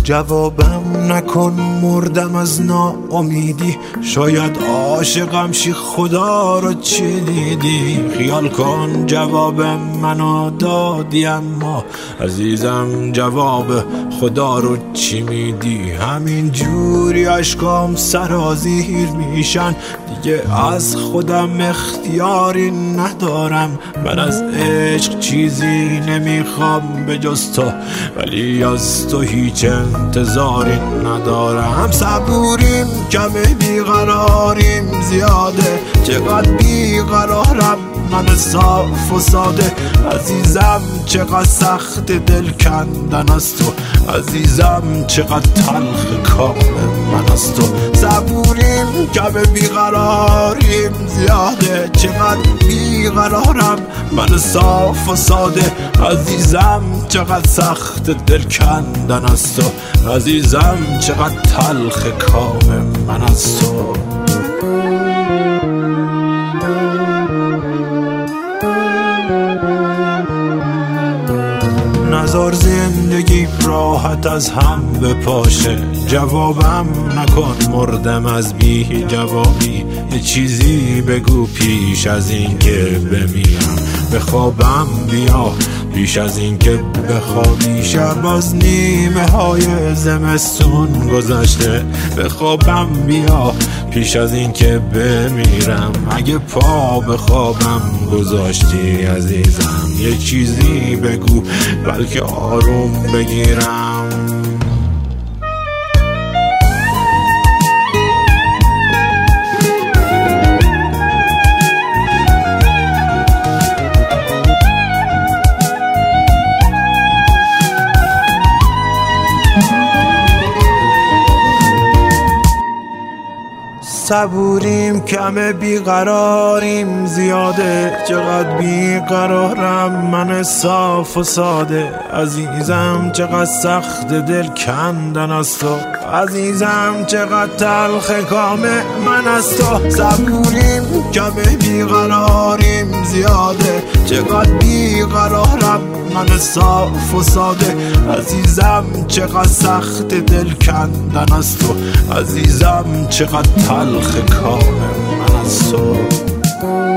جوابم نکن مردم از ناامیدی، شاید عاشقم شی خدا رو چی دیدی. خیال کن جواب منو دادی اما عزیزم جواب خدا رو چی میدی. همین جوری عشقام سرازیر میشن، دیگه از خودم اختیاری ندارم. من از عشق چیزی نمیخوام به جز تو، ولی از تو هیچ انتظاری ندارم. صبوریم کمه بیقراریم زیاده، چقدر بیقرارم من صاف و ساده. عزیزم چقدر سخت دل کندن از تو، عزیزم چقدر تلخ کام من از تو. صبوریم کمه بیقراریم زیاده، چقدر بیقرارم من صاف و ساده. عزیزم چقدر سخت دل کندن از تو، عزیزم چقدر تلخ کام من از تو. نزار زندگی راحت از هم بپاشه، جوابم نکن مردم از بی جوابی. یه چیزی بگو پیش از این که بمیرم، به خوابم بیا پیش از این که بخوابی. شب از نیمه های زمستون گذشته، به خوابم بیا پیش از این که بمیرم. اگه پا به خوابم گذاشتی عزیزم، یه چیزی بگو بلکه آروم بگیرم. صبوریم کمه بیقراریم زیاده، چقدر بیقرارم من صاف و ساده. عزیزم چقدر سخت دل کندن از تو، عزیزم چقدر تلخ کام من از تو. صبوریم کمه بیقراریم زیاده، چقدر بیقرارم من صاف و ساده. عزیزم چقدر سخت دل کندن از تو، عزیزم چقدر تلخ کام من از تو.